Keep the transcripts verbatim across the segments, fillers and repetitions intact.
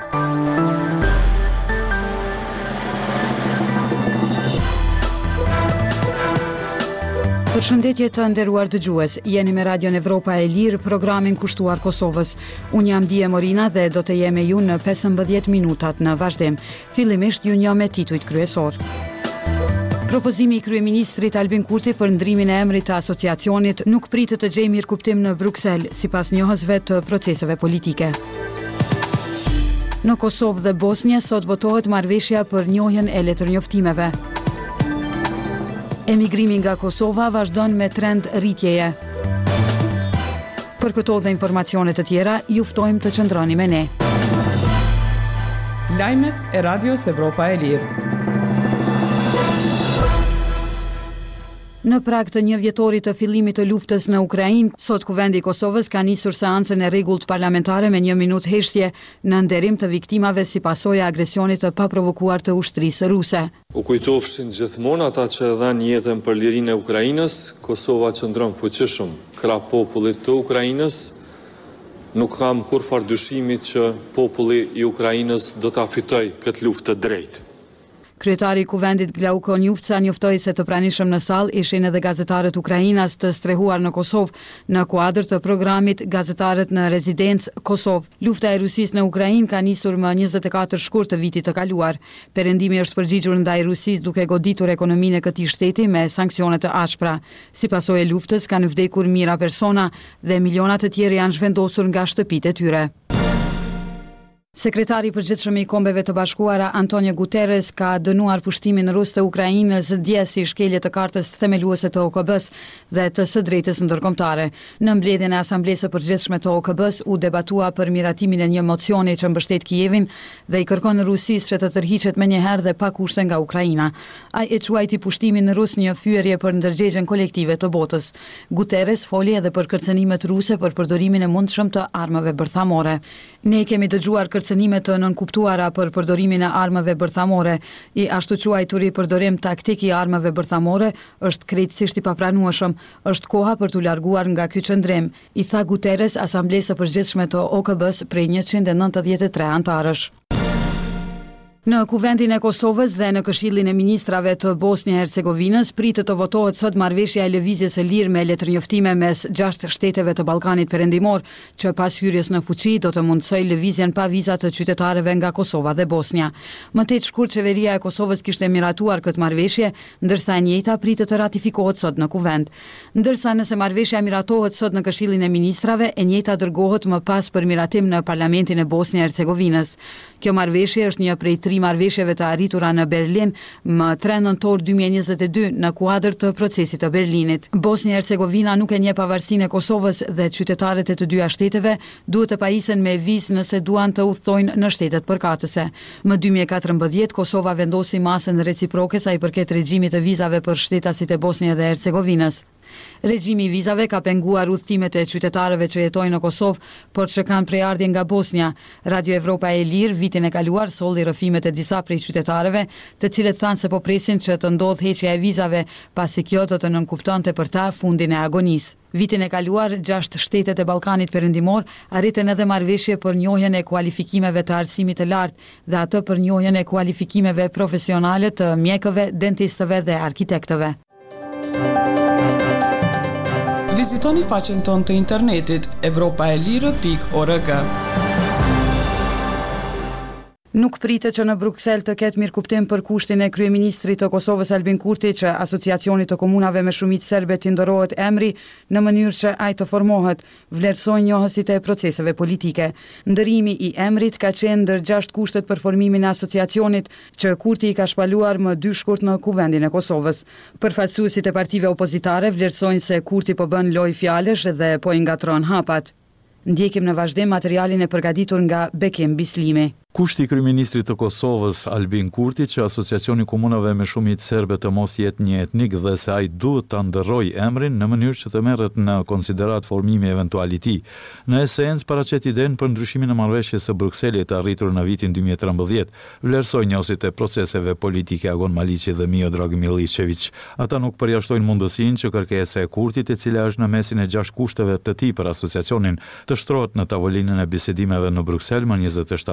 Përshëndetje të nderuar dëgjues, jeni me Radion Evropa e Lirë, programin kushtuar Kosovës. Unë jam Dije Morina dhe do të jem me ju në pesëmbëdhjetë minutat në vazhdim. Fillimisht ju njoh me titujt kryesor. Propozimi i kryeministrit Albin Kurti për ndrimin e emrit të asociacionit nuk pritet të gjejë mirëkuptim në Bruksel, sipas njohësve të proceseve politike. Në Kosovë dhe Bosnjë sot votohet marrëveshja për njohjen e letërnjoftimeve. Emigrimi nga Kosova vazhdon me trend rritjeje. Për këto dhe informacione të tjera, ju ftojmë të qëndroni me ne. Lajmet e Radios Evropa e Lirë. Në prag të një vjetorit të fillimit të luftës në Ukrainë, sot Kuvendi i Kosovës ka nisur seancën e rregullt parlamentare me një minutë heshtje në nderim të viktimave si pasojë e agresionit të paprovokuar të ushtrisë ruse. U kujtofshin gjithmonë ata që dhanë jetën për lirinë e Ukrainës, Kosova qëndron fuqishëm krah popullit të Ukrainës. Nuk kam kurfar dyshimi që populli i Ukrainës do ta fitojë këtë luftë të drejtë. Kryetari i Kuvendit Glauko Njufca njoftoi se të pranishëm në sallë ishin edhe gazetarët ukrainas të strehuar në Kosovë në kuadër të programit Gazetarët në Rezidencë Kosovë. Lufta e Rusisë në Ukrainë ka nisur më njëzet e katër shkurt të vitit të kaluar. Perëndimi është përgjigjur ndaj Rusisë duke goditur ekonominë e këtij shteti me sanksione të ashpra. Si pasojë e luftës kanë vdekur mijëra persona dhe miliona të tjerë janë zhvendosur nga shtëpitë e tyre. Sekretari i përgjithshëm i Kombeve të Bashkuara Antonio Guterres ka dënuar pushtimin rus të Ukrainës dje si shkelje të kartës themeluese të O K B-s dhe të së drejtës ndërkombëtare. Në mbledhjen e Asamblesë së Përgjithshme të O K B-s u debatua për miratimin e një mocioni që mbështet Kijevin dhe i kërkon Rusisë që të tërhiqet menjëherë dhe pa kushte nga Ukraina. Ai e quajti pushtimin rus një fyerje për ndërgjegjen kolektive të botës. Guterres foli edhe për kërcënimet ruse për përdorimin e mundshëm të armëve bërthamore. Ne kemi dëgjuar kërcënime të nënkuptuara për përdorimin e armëve bërthamore. I ashtu quajturi përdorim taktik i armëve bërthamore është krejtësisht i papranueshëm. Është koha për t'u larguar nga ky qëndrim, i tha Guterres Asamblesë së Përgjithshme të O K B-s prej njëqind e nëntëdhjetë e tre antarësh. Në Kuvendin e Kosovës dhe në Këshillin e Ministrave të Bosnjë e Hercegovinës pritet të votohet sot marrëveshja e lëvizjes së lirë me letërnjoftime mes gjashtë shteteve të Ballkanit Perëndimor, që pas hyrjes në fuqi do të mundsojë lëvizjen pa viza të qytetarëve nga Kosova dhe Bosnja. Më tej shkurt qeveria e Kosovës kishte miratuar këtë marrëveshje, ndërsa e njëjta pritet të ratifikohet sot në Kuvend. Ndërsa nëse marrëveshja miratohet sot në Këshillin e Ministrave, e njëjta dërgohet më pas për miratim në Parlamentin e Bosnjë e Hercegovinës. Kjo marrëveshje është një prej tri marrëveshjeve të arritura në Berlin më tre nëntor dy mijë e njëzet e dy në kuadër të procesit të Berlinit. Bosnja e Hercegovina nuk e njeh pavarësinë e Kosovës dhe qytetarët e të dyja shteteve duhet të pajisen me vizë nëse duan të udhtojnë në shtetet përkatëse. Më dy mijë e katërmbëdhjetë Kosova vendosi masën reciproke sa i përket regjimit të vizave për shtetasit e Bosnjë dhe Hercegovinës. Regjimi i vizave ka penguar udhëtimet e qytetarëve që jetojnë në Kosovë, por që kanë prejardhje nga Bosnja. Radio Evropa e Lirë vitin e kaluar solli rrëfimet e disa prej qytetarëve, të cilët thanë se po presin që të ndodhë heqja e vizave, pasi kjo do të nënkuptonte për ta fundin e agonisë. Vitin e kaluar, gjashtë shtetet e Ballkanit Perëndimor arritën edhe marrëveshje për njohjen e kualifikimeve të arsimit të lartë dhe atë për njohjen e kualifikimeve profesionale të mjekëve, dentistëve dhe arkitektëve. Vizitoni faqen tonë të internetit evropaelire pikë org. Nuk pritet që në Bruksel të ketë mirëkuptim për kushtin e kryeministrit të Kosovës Albin Kurti që Asociacionit të Komunave me Shumicë Serbe t'i ndorohet emri në mënyrë që ai të formohet, vlerësojnë njohësit e proceseve politike. Ndërimi i emrit ka qenë ndër gjashtë kushtet për formimin e asociacionit që Kurti i ka shpaluar më dy shkurt në Kuvendin e Kosovës. Përfaqësuesit e partive opozitare vlerësojnë se Kurti po bën lojë fjalësh dhe po i ngatron hapat. Ndjekim në vazhdim materialin e përgatitur nga Bekim Bislimi. Kushti i kryeministrit të Kosovës Albin Kurti që Asociacioni Komunave me Shumicë Serbe të mos jetë një etnik dhe se ai duhet ta ndërrojë emrin në mënyrë që të merret në konsiderat formimi eventual i tij. Në esencë paraqet idenë për ndryshimin e marrëveshjes së Brukselit të arritur në vitin dy mijë e trembëdhjetë, vlerësoi njohësit e proceseve politike Agon Maliqi dhe Miodrag Milicevic. Ata nuk përjashtojnë mundësinë që kërkesa e Kurtit, e cila është në mesin e gjashtë kushteve të tij për asociacionin, të shtrohet në tavolinën e bisedimeve në Bruksel më njëzet e shtatë shkurt.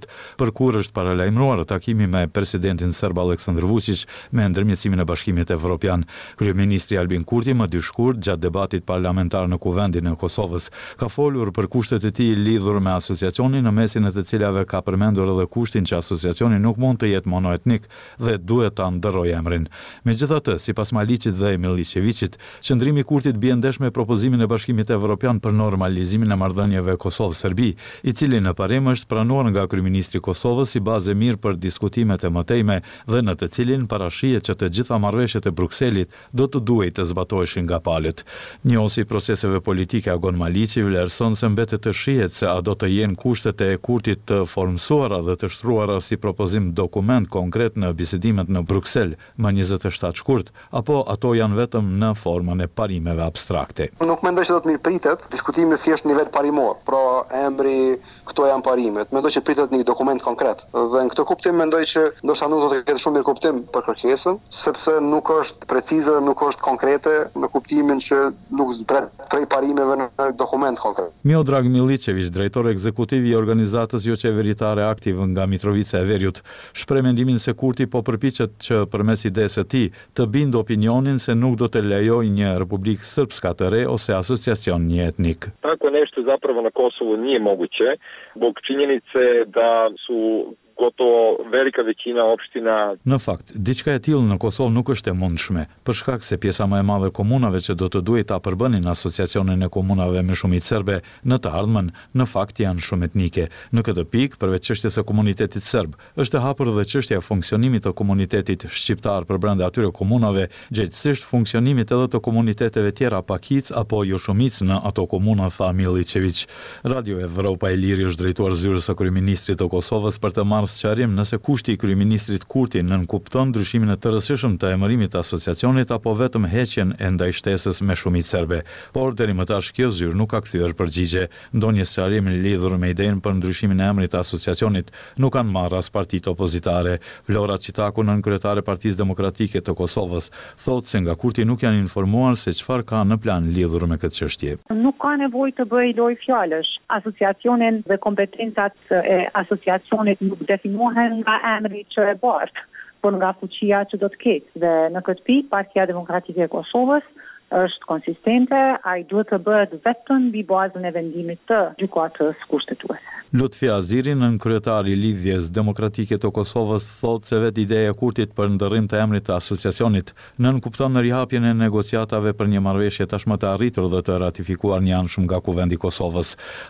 shkurt, për kur është paralajmëruar takimi me presidentin serb Aleksandar Vučić me ndërmjetësimin e Bashkimit Evropian. Kryeministri Albin Kurti më dy shkurt gjatë debatit parlamentar në Kuvendin e Kosovës ka folur për kushtet e tij lidhur me asociacionin, në mesin e të cilave ka përmendur edhe kushtin që asociacioni nuk mund të jetë monoetnik dhe duhet ta ndërrojë emrin. Megjithatë, sipas Maliqit dhe Milićevićit, qëndrimi i Kurtit bie ndesh me propozimin e Bashkimit Evropian për normalizimin e marrëdhënieve Kosovë-Serbi, i cili në parim është pranuar nga kryeministri i Kosovës si bazë mirë për diskutimet e mëtejme dhe në të cilin parashihet që të gjitha marrëveshjet e Brukselit do të duhej të zbatoheshin nga palët. Njohësi proceseve politike Agon Maliqi vlerëson se mbetet të shihet se a do të jenë kushtet e Kurtit të formsuara dhe të shtruara si propozim dokument konkret në bisedimet në Bruksel më njëzet e shtatë shkurt, apo ato janë vetëm në formën e parimeve abstrakte. Nuk mendoj se do të mirë pritet diskutimi thjesht në nivel parimor, pra emri, këto janë parimet. Mendoj që pritet një dokument konkret. Dhe në këtë kuptim mendoj që ndoshta nuk do të ketë shumë mirë kuptim për kërkesën, sepse nuk është precize, nuk është konkrete në kuptimin që nuk zbret prej parimeve në dokument konkret. Miodrag Milićević, drejtor ekzekutiv i organizatës jo qeveritare aktiv nga Mitrovica e Veriut, shpreh mendimin se Kurti po përpiqet që përmes idesë së tij të bindë opinionin se nuk do të lejoj një Republikë Srpska të re ose asociacion një etnik. Tako nešto zapravo na Kosovu nije moguće, zbog činjenice da su gotovo velika većina opština. Në fakt, diçka e tillë në Kosovë nuk është e mundshme, për shkak se pjesa më e madhe e komunave që do të duhet ta përbënin asociacionin e komunave me shumicë serbe në të ardhmen, në fakt janë shumë etnike. Në këtë pikë, përveç çështjes së komunitetit serb, është e hapur edhe çështja e funksionimit të komunitetit shqiptar përbrenda atyre komunave, gjithsesi funksionimit edhe të komuniteteve tjera pakic apo jo shumic në ato komuna, tha Milićević. Radio Evropa e Liri është drejtuar zyrës së kryeministrit të Kosovës për të marrë sqarim nëse kushti i kryeministrit Kurti nënkupton ndryshimin e tërësishëm të emërimit të asociacionit apo vetëm heqjen e ndaj shtesës me shumicë serbe. Por deri më tash kjo zyrë nuk ka kthyer përgjigje. Ndonjë sqarim lidhur me idenë për ndryshimin e emrit të asociacionit nuk kanë marrë as partitë opozitare. Vlora Çitaku, nënkryetare e Partisë Demokratike të Kosovës, thotë se nga Kurti nuk janë informuar se çfarë ka në plan lidhur me këtë çështje. Nuk ka nevojë të bëj loj fjalësh. Asociacionin dhe kompetencat e asociacionit nuk definohen nga emri që e bart, por nga fuqia që do të ketë. Dhe në këtë pikë, Partia Demokratike e Kosovës është konsistente, ai duhet të bëhet vetëm mbi bazën e vendimit të gjykatës kushtetuese. Lutfi Aziri, nënkryetari i Lidhjes Demokratike të Kosovës, thotë se vetë ideja e Kurtit për ndërrim të emrit të asociacionit nënkupton në rihapjen e negociatave për një marrëveshje tashmë të arritur dhe të ratifikuar një anshëm nga Kuvendi i Kosovës.